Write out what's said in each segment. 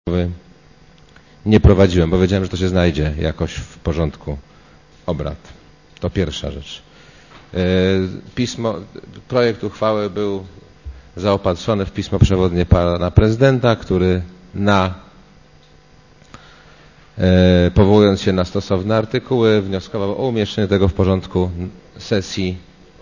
nie prowadziłem, bo wiedziałem, że to się znajdzie jakoś w porządku obrad. To pierwsza rzecz. Projekt uchwały był zaopatrzony w pismo przewodnie pana prezydenta, który powołując się na stosowne artykuły, wnioskował o umieszczenie tego w porządku sesji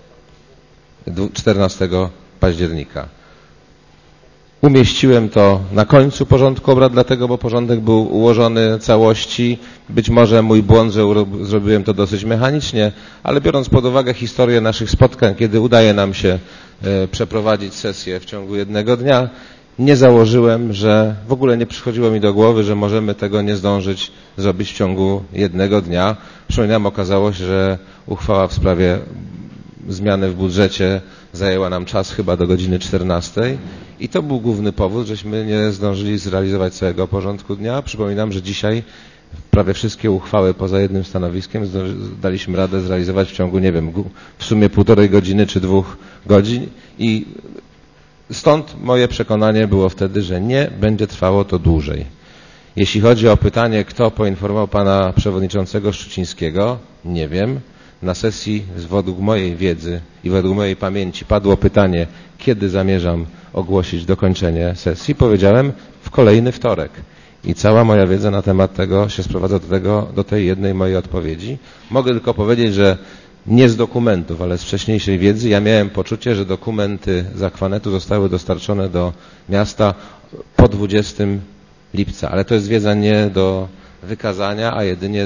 14 października. Umieściłem to na końcu porządku obrad, dlatego, bo porządek był ułożony całości. Być może mój błąd, że zrobiłem to dosyć mechanicznie, ale biorąc pod uwagę historię naszych spotkań, kiedy udaje nam się przeprowadzić sesję w ciągu jednego dnia, nie założyłem, że w ogóle nie przychodziło mi do głowy, że możemy tego nie zdążyć zrobić w ciągu jednego dnia. Przypominam, okazało się, że uchwała w sprawie zmiany w budżecie zajęła nam czas chyba do godziny 14 i to był główny powód, żeśmy nie zdążyli zrealizować całego porządku dnia. Przypominam, że dzisiaj prawie wszystkie uchwały poza jednym stanowiskiem daliśmy radę zrealizować w ciągu, nie wiem, w sumie 1,5 godziny czy 2 godzin i stąd moje przekonanie było wtedy, że nie będzie trwało to dłużej. Jeśli chodzi o pytanie, kto poinformował pana przewodniczącego Szczucińskiego, nie wiem. Na sesji, według mojej wiedzy i według mojej pamięci, padło pytanie, kiedy zamierzam ogłosić dokończenie sesji. Powiedziałem w kolejny wtorek. I cała moja wiedza na temat tego się sprowadza do tej jednej mojej odpowiedzi. Mogę tylko powiedzieć, że nie z dokumentów, ale z wcześniejszej wiedzy ja miałem poczucie, że dokumenty z Akwanetu zostały dostarczone do miasta po 20 lipca. Ale to jest wiedza nie do wykazania, a jedynie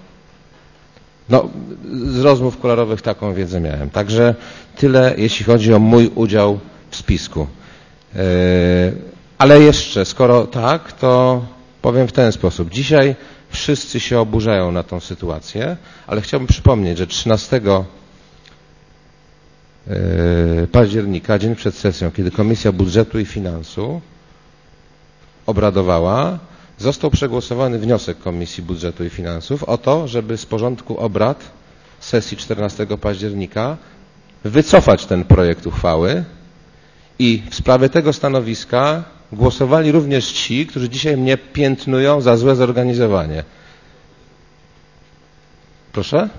z rozmów kuluarowych taką wiedzę miałem. Także tyle, jeśli chodzi o mój udział w spisku. Ale jeszcze, skoro tak, to powiem w ten sposób. Dzisiaj wszyscy się oburzają na tą sytuację, ale chciałbym przypomnieć, że 13 października, dzień przed sesją, kiedy Komisja Budżetu i Finansów obradowała, został przegłosowany wniosek Komisji Budżetu i Finansów o to, żeby z porządku obrad sesji 14 października wycofać ten projekt uchwały i w sprawie tego stanowiska głosowali również ci, którzy dzisiaj mnie piętnują za złe zorganizowanie. Proszę?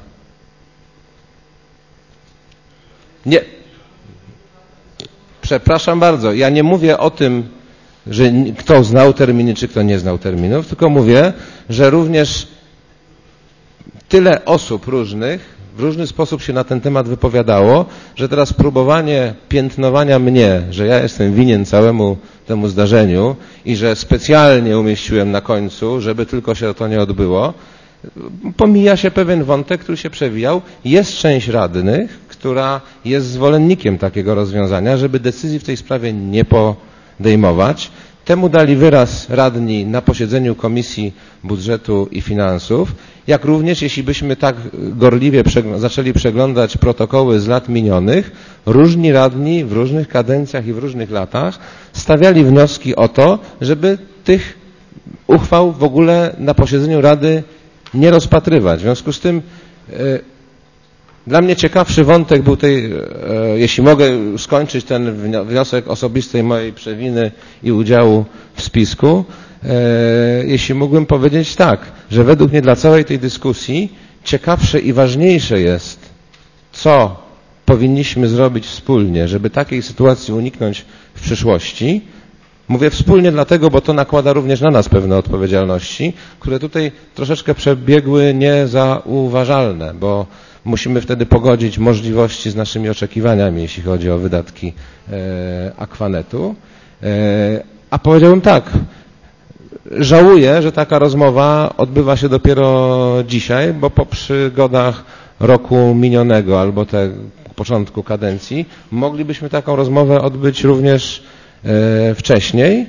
Nie. Przepraszam bardzo, ja nie mówię o tym, że kto znał terminy, czy kto nie znał terminów, tylko mówię, że również tyle osób różnych w różny sposób się na ten temat wypowiadało, że teraz próbowanie piętnowania mnie, że ja jestem winien całemu temu zdarzeniu i że specjalnie umieściłem na końcu, żeby tylko się to nie odbyło, pomija się pewien wątek, który się przewijał. Jest część radnych, która jest zwolennikiem takiego rozwiązania, żeby decyzji w tej sprawie nie podejmować. Temu dali wyraz radni na posiedzeniu Komisji Budżetu i Finansów, jak również jeśli byśmy tak gorliwie zaczęli przeglądać protokoły z lat minionych, różni radni w różnych kadencjach i w różnych latach stawiali wnioski o to, żeby tych uchwał w ogóle na posiedzeniu Rady nie rozpatrywać. W związku z tym dla mnie ciekawszy wątek był jeśli mogę skończyć ten wniosek osobistej mojej przewiny i udziału w spisku, jeśli mógłbym powiedzieć tak, że według mnie dla całej tej dyskusji ciekawsze i ważniejsze jest, co powinniśmy zrobić wspólnie, żeby takiej sytuacji uniknąć w przyszłości. Mówię wspólnie dlatego, bo to nakłada również na nas pewne odpowiedzialności, które tutaj troszeczkę przebiegły niezauważalne, bo musimy wtedy pogodzić możliwości z naszymi oczekiwaniami, jeśli chodzi o wydatki Akwanetu. A powiedziałbym tak, żałuję, że taka rozmowa odbywa się dopiero dzisiaj, bo po przygodach roku minionego albo początku kadencji moglibyśmy taką rozmowę odbyć również wcześniej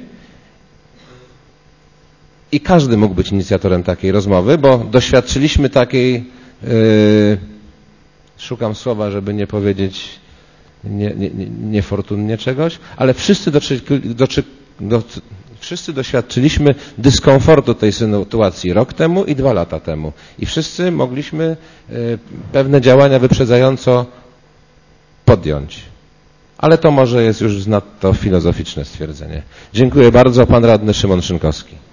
i każdy mógł być inicjatorem takiej rozmowy, bo doświadczyliśmy takiej, szukam słowa, żeby nie powiedzieć niefortunnie czegoś, ale wszyscy doświadczyliśmy dyskomfortu tej sytuacji rok temu i 2 lata temu. I wszyscy mogliśmy pewne działania wyprzedzająco podjąć. Ale to może jest już nadto filozoficzne stwierdzenie. Dziękuję bardzo. Pan radny Szymon Szynkowski.